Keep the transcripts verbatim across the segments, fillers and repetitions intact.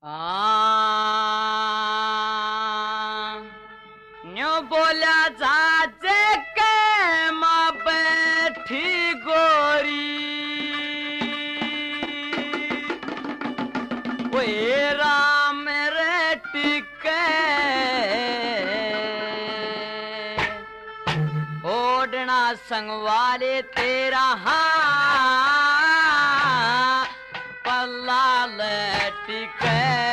आ new बोला जाजे के माँ बैठी गोरी वो राम रे टिके ओढ़ना संग वाले तेरा हाँ पल्ला लटके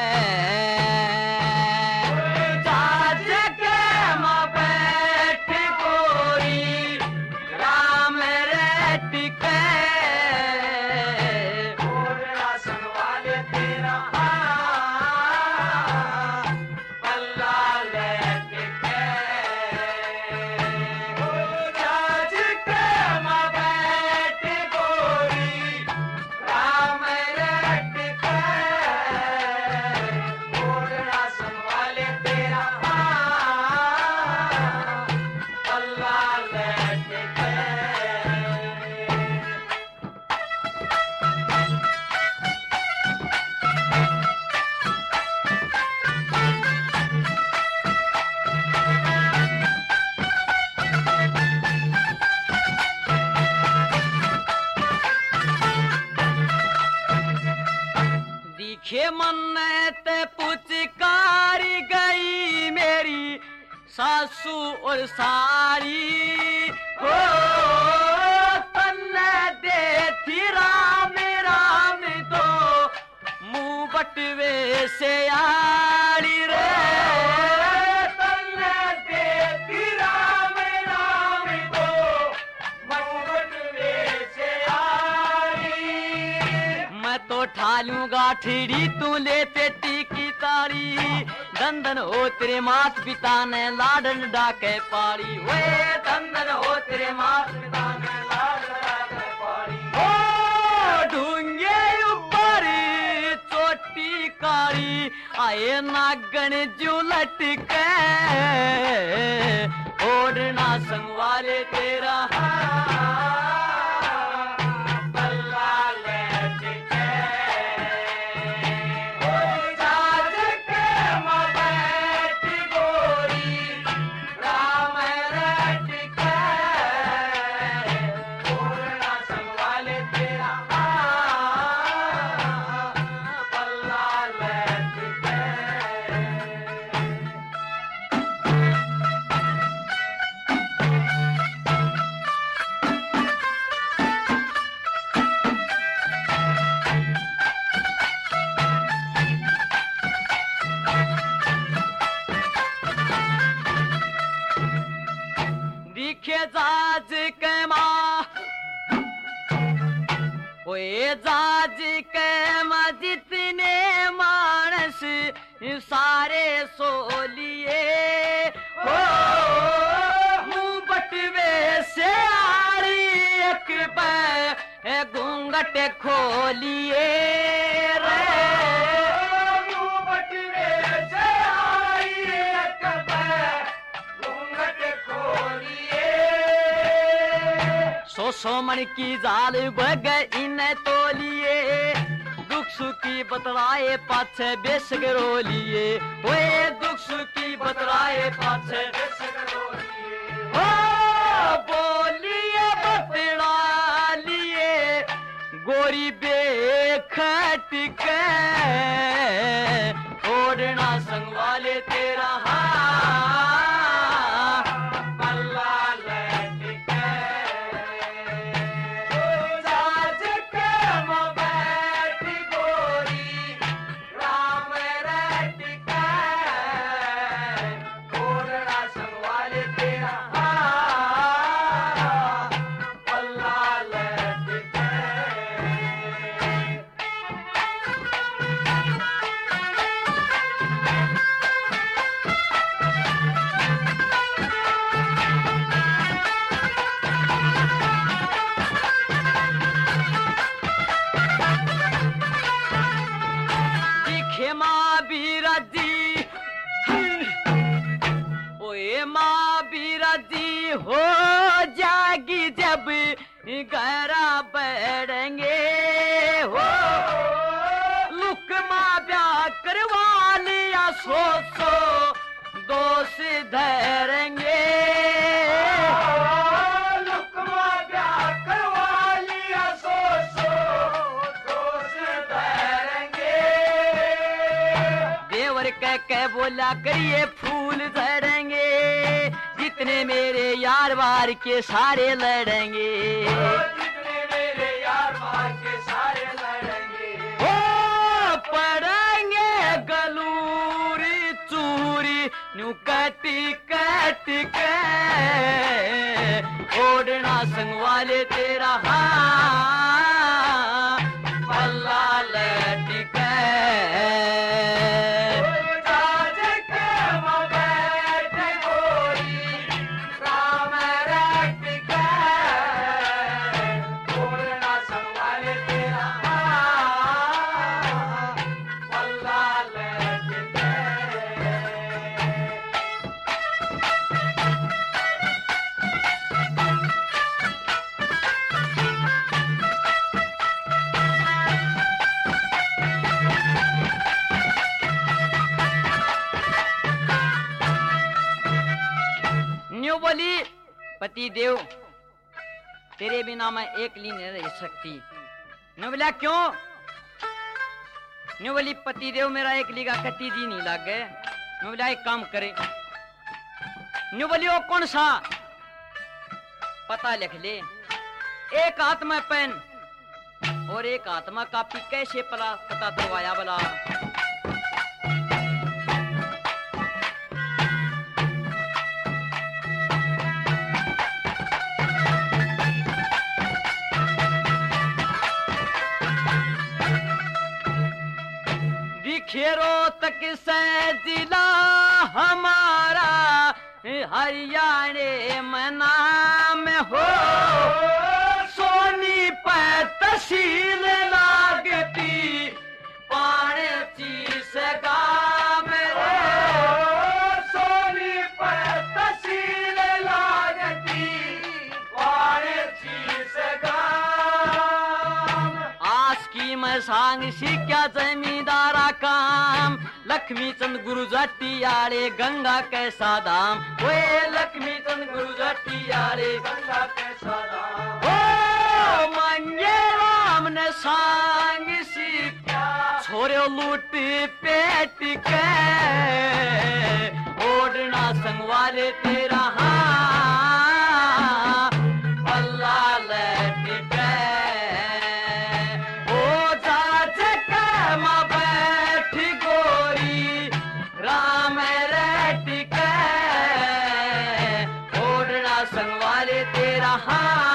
दिखे मन्नत पुचकारी गई मेरी सासू और सारी हो तन्ने दे थी राम राम तो मुंह बटवे से आड़ी रे तन्ने दे थी राम राम तो मुंह बटवे से आड़ी मैं तो ठालूंगा ठिड़ी तू ले पेटी की तारी दंदन हो तेरे मात पिता ने लाडन डाके पाड़ी वे दंदन हो तेरे मात पिता ने लाडन डाके पाड़ी ओ ढूंगे ऊपर चोटी काली आए नागन जो लटके ओढ़ना संग वाले तेरा जाज के माँ ओए जाज के माँ जितने मानस सारे सो लिए हो मुँह बटवे से आरी एक पे घूंघट खोलिए रे मुँह बटवे से आरी एक पे घूंघट खोलिए सो सो मन की जाल बग इन तोलिए दुख सुखी बतराए पाछे बेसग रोलिए ओए दुख सुखी बतराए पाछे बेसग रोलिए ओ बोलिए बतरा लिए गोरी बेखट के ओढ़ना संग वाले तेरा हो जागी जब गहरा बैठेंगे हो लुकमा ब्याह करवा लिया सो सो दोष धरेंगे लुकमा ब्याह करवा लिया सो सो दोष धरेंगे देवर कह कह बोला करिए फूल झड़ेंगे जितने मेरे यार बार के सारे लड़ेंगे जितने मेरे यार बार के सारे लड़ेंगे ओ पड़ेंगे गलूरी चूरी न्यू कटी कटी के ओढ़ना संग वाले तेरा हाँ पल्ला लटके बोली पति देव तेरे बिना मैं एक ली नहीं रह सकती। ने बोला क्यों? ने बोली पति देव मेरा एक लीगा कति जी नहीं लग गए। ने बोला एक काम करे। ने बोली वो कौन सा? पता लिख ले। एक हाथ में पेन और एक हाथ में कापी कैसे पला पता करवाया बोला खेरो तक से जिला हमारा हरियाणे में नाम हो सोनी पे तहसील लागती पाने चीज गाँव रे सोनी पे तहसील लागती पाने चीज गाँव आस की मैं सांग सी क्या जमींदारा काम लक्ष्मी चंद गुरु जटियारे गंगा कैसा दाम वे लक्ष्मी चंद गुरु जटियारे गंगा कैसा दाम ओ मंगे राम ने सांग सी क्या छोरे लूट पेट के ओढ़ना संग वाले तेरा हाँ पल्ला लटके हाँ